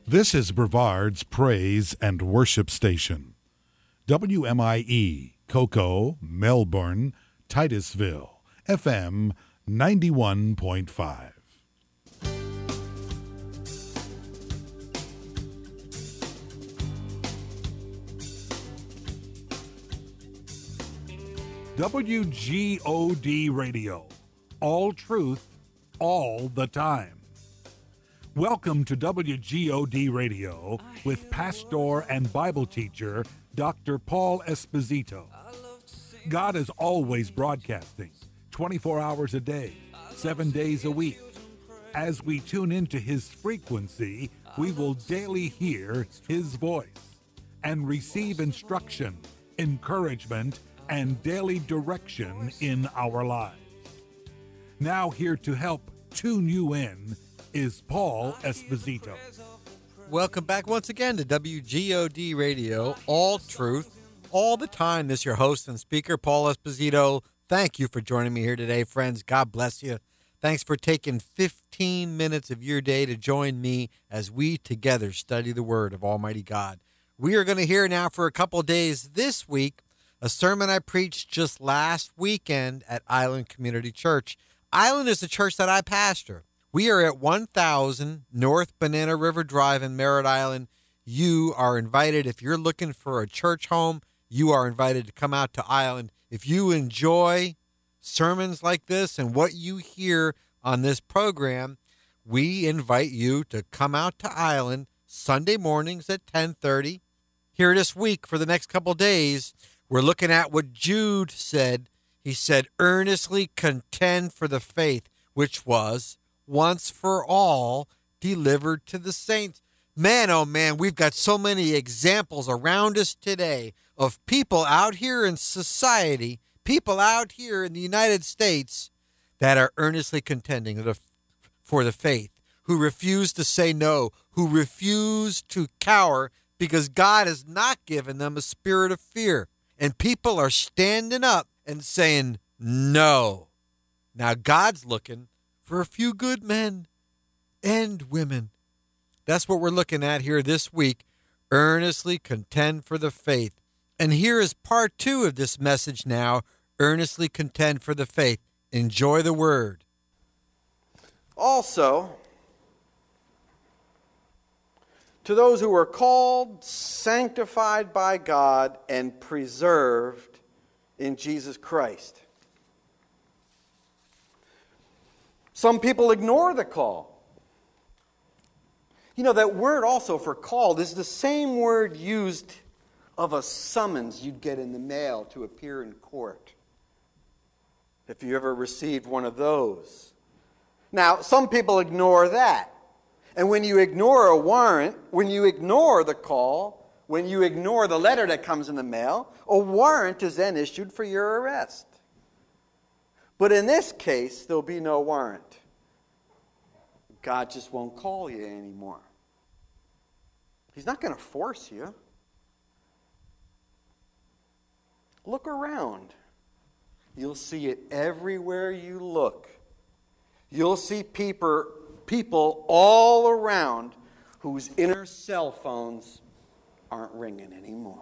This is Brevard's Praise and Worship Station. WMIE, Cocoa, Melbourne, Titusville, FM 91.5. WGOD Radio. All truth, all the time. Welcome to WGOD Radio with pastor and Bible teacher Dr. Paul Esposito. God is always broadcasting 24 hours a day, 7 days a week. As we tune into his frequency, we will daily hear his voice and receive instruction, encouragement, and daily direction in our lives. Now here to help tune you in is Paul Esposito. Welcome back once again to WGOD Radio, all truth, all the time. This is your host and speaker, Paul Esposito. Thank you for joining me here today, friends. God bless you. Thanks for taking 15 minutes of your day to join me as we together study the Word of Almighty God. We are going to hear now for a couple days this week a sermon I preached just last weekend at Island Community Church. Island is the church that I pastor. We are at 1000 North Banana River Drive in Merritt Island. You are invited. If you're looking for a church home, you are invited to come out to Island. If you enjoy sermons like this and what you hear on this program, we invite you to come out to Island Sunday mornings at 10:30. Here this week for the next couple days, we're looking at what Jude said. He said, earnestly contend for the faith, which was once for all delivered to the saints. Man, oh man, we've got so many examples around us today of people out here in society, people out here in the United States that are earnestly contending for the faith, who refuse to say no, who refuse to cower because God has not given them a spirit of fear. And people are standing up and saying no. Now God's looking for a few good men and women. That's what we're looking at here this week. Earnestly contend for the faith. And here is part 2 of this message now. Earnestly contend for the faith. Enjoy the word. Also, to those who are called, sanctified by God, and preserved in Jesus Christ. Some people ignore the call. You know, that word also for called is the same word used of a summons you'd get in the mail to appear in court. If you ever received one of those. Now, some people ignore that. And when you ignore a warrant, when you ignore the call, when you ignore the letter that comes in the mail, a warrant is then issued for your arrest. But in this case, there'll be no warrant. God just won't call you anymore. He's not going to force you. Look around. You'll see it everywhere you look. You'll see people all around whose inner cell phones aren't ringing anymore.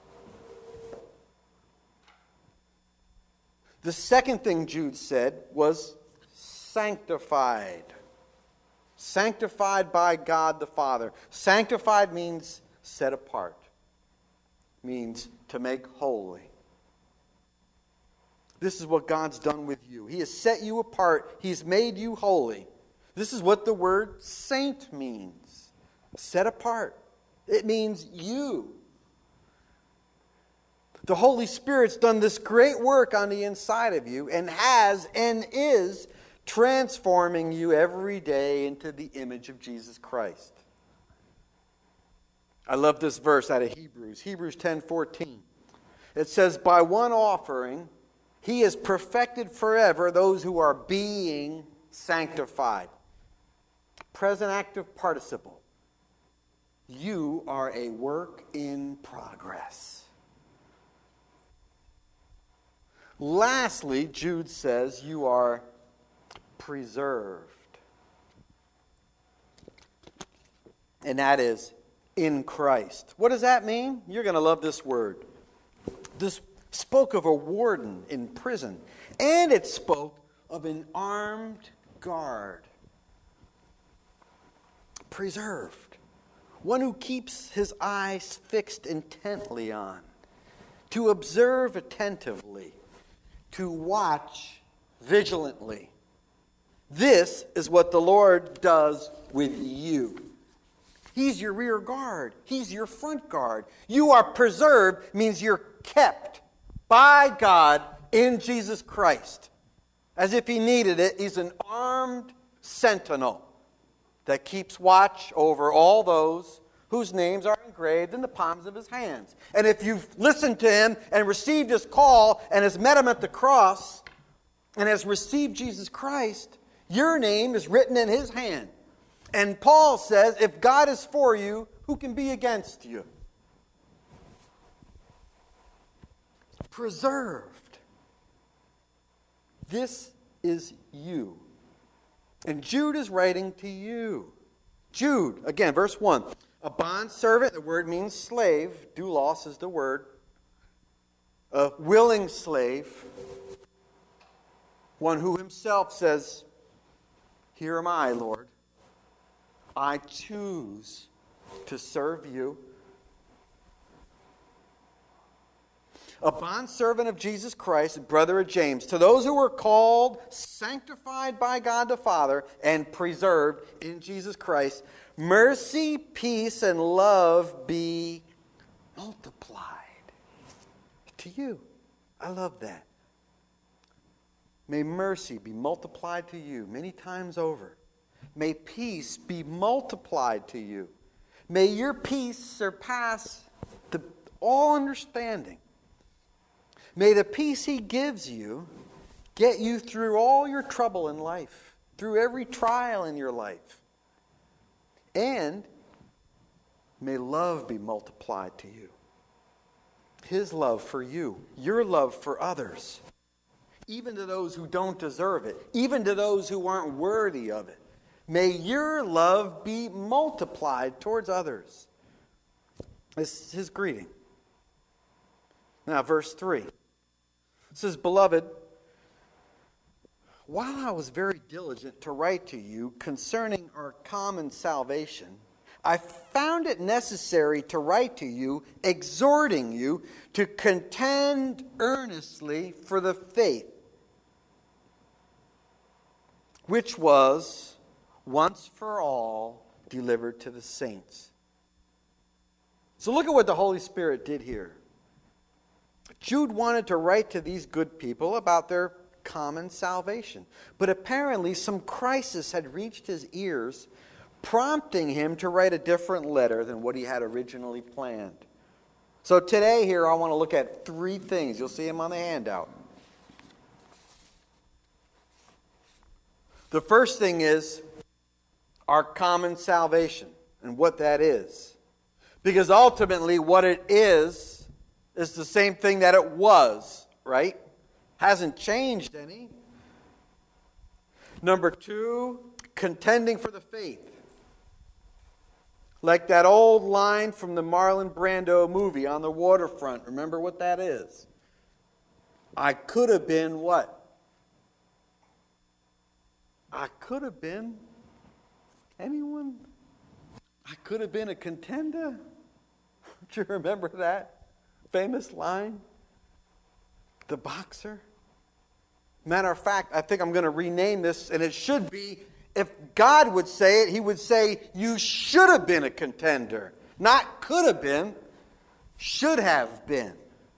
The second thing Jude said was sanctified. Sanctified by God the Father. Sanctified means set apart. Means to make holy. This is what God's done with you. He has set you apart. He's made you holy. This is what the word saint means. Set apart. It means you. The Holy Spirit's done this great work on the inside of you and has and is transforming you every day into the image of Jesus Christ. I love this verse out of Hebrews. Hebrews 10:14. It says, by one offering, he has perfected forever those who are being sanctified. Present active participle. You are a work in progress. Lastly, Jude says you are preserved. and that is in Christ. What does that mean? You're going to love this word. This spoke of a warden in prison, and it spoke of an armed guard. Preserved. One who keeps his eyes fixed intently on, to observe attentively, to watch vigilantly. This is what the Lord does with you. He's your rear guard. He's your front guard. You are preserved means you're kept by God in Jesus Christ. As if he needed it, he's an armed sentinel that keeps watch over all those whose names are engraved in the palms of his hands. And if you've listened to him and received his call and has met him at the cross and has received Jesus Christ, your name is written in his hand. And Paul says, if God is for you, who can be against you? Preserved. This is you. And Jude is writing to you. Jude, again, verse 1. A bondservant, the word means slave. Doulos is the word. A willing slave. One who himself says, here am I, Lord. I choose to serve you. A bondservant of Jesus Christ, brother of James, to those who were called, sanctified by God the Father, and preserved in Jesus Christ, mercy, peace, and love be multiplied to you. I love that. May mercy be multiplied to you many times over. May peace be multiplied to you. May your peace surpass all understanding. May the peace he gives you get you through all your trouble in life, through every trial in your life. And may love be multiplied to you. His love for you, your love for others, even to those who don't deserve it, even to those who aren't worthy of it. May your love be multiplied towards others. This is his greeting. Now, verse 3. It says, Beloved, while I was very diligent to write to you concerning our common salvation, I found it necessary to write to you, exhorting you to contend earnestly for the faith, which was once for all delivered to the saints. So look at what the Holy Spirit did here. Jude wanted to write to these good people about their common salvation. But apparently some crisis had reached his ears, prompting him to write a different letter than what he had originally planned. So today here I want to look at three things. You'll see them on the handout. The first thing is our common salvation and what that is. Because ultimately what it is the same thing that it was, right? Hasn't changed any. Number 2, contending for the faith. Like that old line from the Marlon Brando movie, On the Waterfront. Remember what that is? I could have been what? I could have been anyone? I could have been a contender? Do you remember that famous line? The boxer? Matter of fact, I think I'm going to rename this, and it should be, if God would say it, he would say, you should have been a contender. Not could have been, should have been.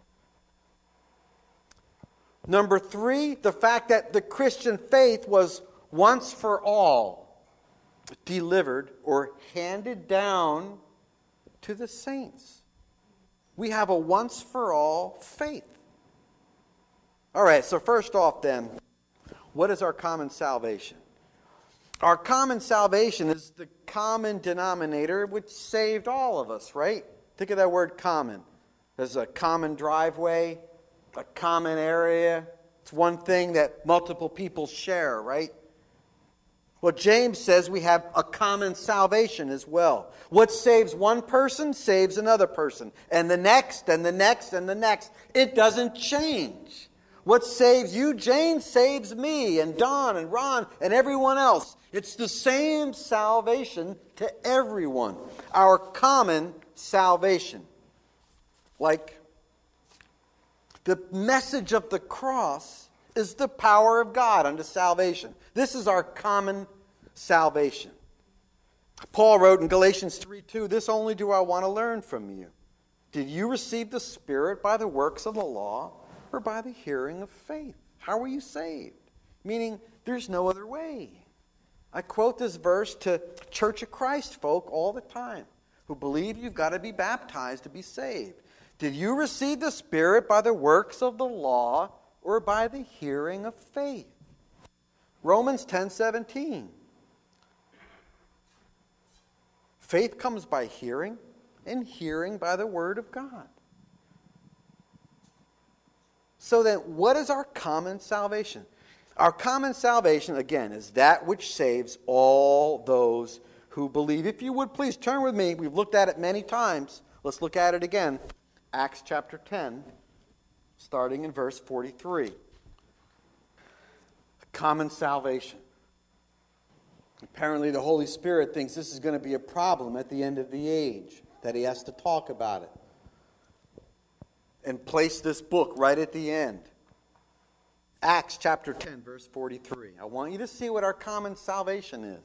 Number 3, the fact that the Christian faith was once for all delivered or handed down to the saints. We have a once for all faith. All right, so first off then, what is our common salvation? Our common salvation is the common denominator which saved all of us, right? Think of that word common. There's a common driveway, a common area. It's one thing that multiple people share, right? Well, James says we have a common salvation as well. What saves one person saves another person, and the next, and the next, and the next. It doesn't change. What saves you, Jane, saves me, and Don, and Ron, and everyone else. It's the same salvation to everyone. Our common salvation. Like the message of the cross is the power of God unto salvation. This is our common salvation. Paul wrote in Galatians 3:2, "This only do I want to learn from you. Did you receive the Spirit by the works of the law or by the hearing of faith?" How were you saved? Meaning, there's no other way. I quote this verse to Church of Christ folk all the time who believe you've got to be baptized to be saved. Did you receive the Spirit by the works of the law or by the hearing of faith? Romans 10:17. Faith comes by hearing, and hearing by the word of God. So then, what is our common salvation? Our common salvation, again, is that which saves all those who believe. If you would please turn with me. We've looked at it many times. Let's look at it again. Acts chapter 10, starting in verse 43. Common salvation. Apparently the Holy Spirit thinks this is going to be a problem at the end of the age, that he has to talk about it. And place this book right at the end. Acts chapter 10, verse 43. I want you to see what our common salvation is.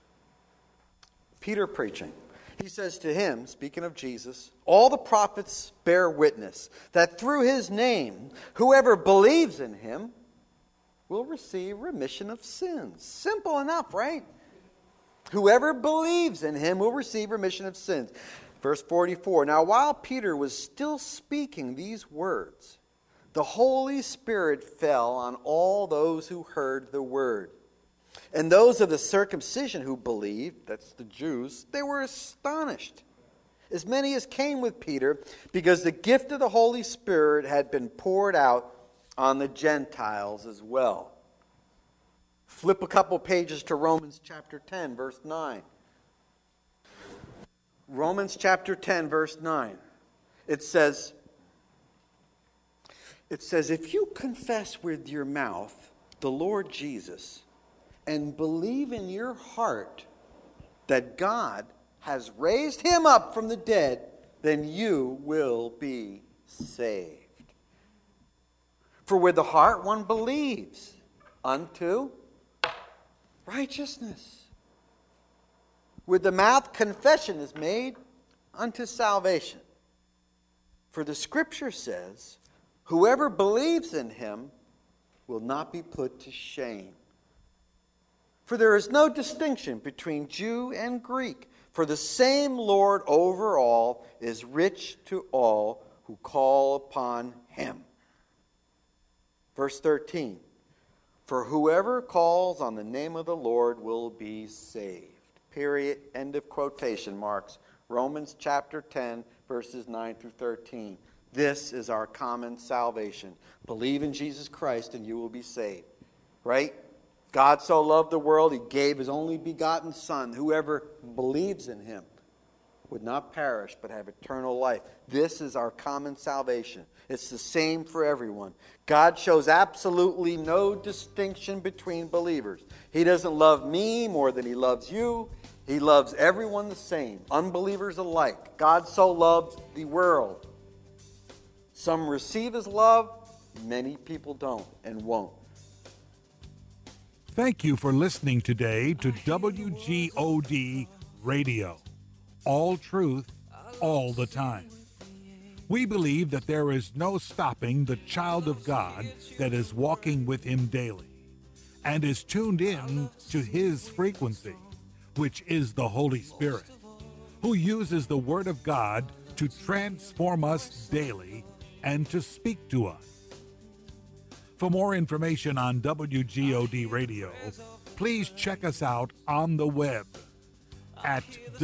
Peter preaching. He says to him, speaking of Jesus, "All the prophets bear witness that through his name, whoever believes in him will receive remission of sins." Simple enough, right? Whoever believes in him will receive remission of sins. Verse 44, "Now while Peter was still speaking these words, the Holy Spirit fell on all those who heard the word. And those of the circumcision who believed," that's the Jews, "they were astonished, as many as came with Peter, because the gift of the Holy Spirit had been poured out on the Gentiles as well." Flip a couple pages to Romans chapter 10, verse 9. Romans chapter 10, verse 9. It says, "If you confess with your mouth the Lord Jesus and believe in your heart that God has raised him up from the dead, then you will be saved. For with the heart one believes unto righteousness. With the mouth confession is made unto salvation. For the Scripture says, whoever believes in him will not be put to shame. For there is no distinction between Jew and Greek, for the same Lord over all is rich to all who call upon him." Verse 13, "For whoever calls on the name of the Lord will be saved." Period. End of quotation marks. Romans chapter 10, verses 9 through 13. This is our common salvation. Believe in Jesus Christ and you will be saved. Right? God so loved the world, he gave his only begotten Son. Whoever believes in him would not perish but have eternal life. This is our common salvation. It's the same for everyone. God shows absolutely no distinction between believers. He doesn't love me more than he loves you. He loves everyone the same, unbelievers alike. God so loved the world. Some receive his love, many people don't and won't. Thank you for listening today to WGOD Radio. All truth, all the time. We believe that there is no stopping the child of God that is walking with him daily and is tuned in to his frequency, which is the Holy Spirit, who uses the Word of God to transform us daily and to speak to us. For more information on WGOD Radio, please check us out on the web at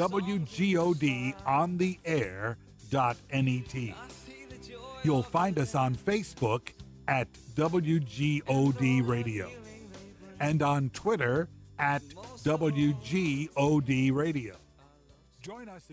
WGODontheair.net. You'll find us on Facebook at WGOD Radio and on Twitter at WGOD Radio. Join us again.